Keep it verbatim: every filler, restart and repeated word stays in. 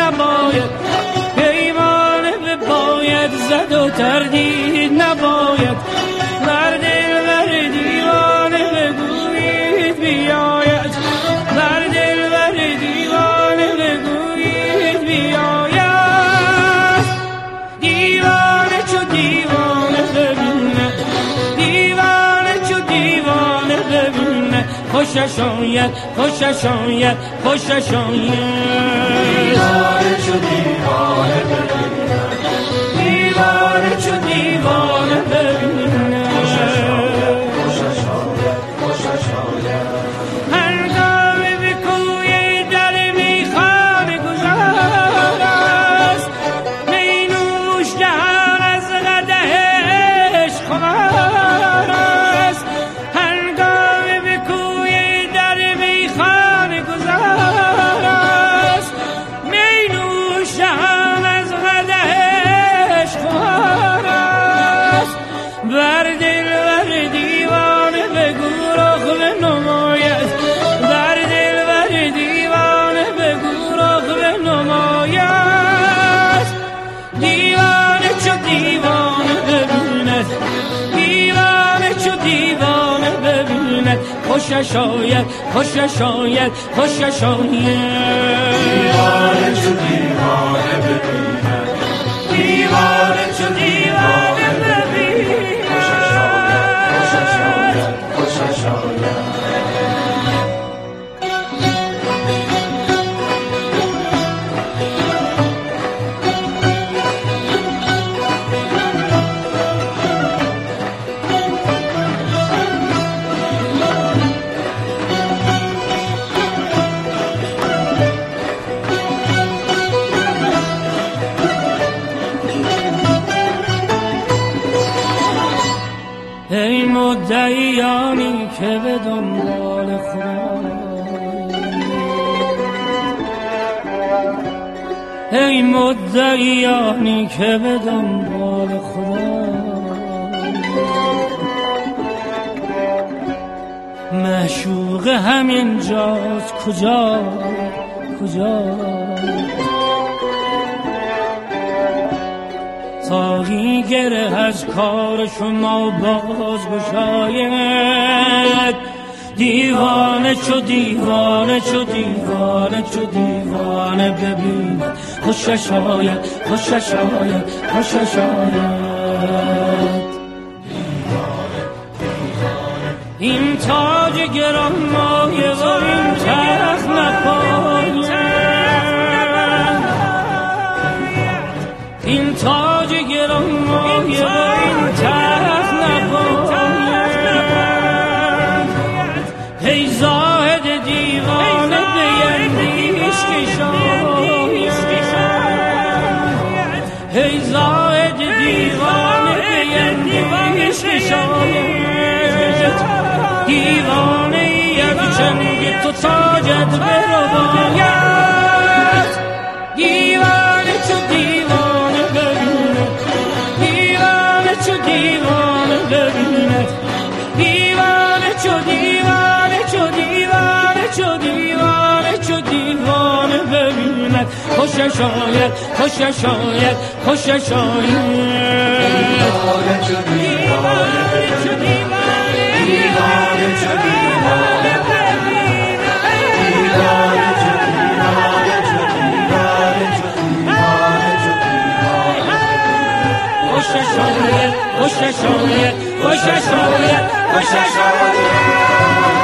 نباید، پیمانه باید زد و تردید نباید. بر دل بر دیوانه بگویید بیاید، بر دل بر دیوانه بگویید بیاید. دیوانه چو دیوانه ببینه، دیوانه چو دیوانه ببینه، خوشش آید خوشش آید خوشش آید. دیوانه چو دیوانه ببینه، دیوانه چو دیوانه ببینه، خوشش آید خوشش آید خوشش آید. هنگامی به کوی در میخانه گذار است، می نوش جهان از قدح عشق خمار است. هنگامی به کوی در میخانه گذار است، می نوش جهان از قدح عشق خمار است. بر دل بر دیوانه بگو رخ بنماید، بر دل بر دیوانه بگو رخ بنماید. دیوانه چو دیوانه ببیند، دیوانه چو دیوانه ببیند، خوشش آید خوشش آید خوشش آید. دیوانه چو دیوانه ببینه، دیوانه چو دیوانه ببیند، خوشش آید خوشش آید خوشش آید. ای مدعیانی که به دنبال خدا، ای مدعیانی که به دنبال خدا، معشوق همین جاست کجا کجا. تاهی گره از کار شما باز گشاید. دیوانه چو دیوانه چو دیوانه چو دیوانه ببیند، خوشش آید خوشش آید خوشش آید. این تاج گرانمایه و این تخت نپاید، این تاج گرانمایه و این تخت نپاید. ای زاهد دیوانه بیندیش که شاید، ای زاهد دیوانه بیندیش که شاید. دیوانه یک چنگ تو تاجت برباید. دیوانه چو دیوانه ببینه، دیوانه چو دیوانه ببینه، دیوانه چو دیوانه چو دیوانه چو دیوانه چو دیوانه ببینه، خوشش آید خوشش آید خوشش آید. دیوانه چو دیوانه ببینه، دیوانه چو دیوانه ببینه، دیوانه چو دیوانه چو دیوانه چو دیوانه چو دیوانه. خوشش آید خوشش آید خوشش آید خوشش آید.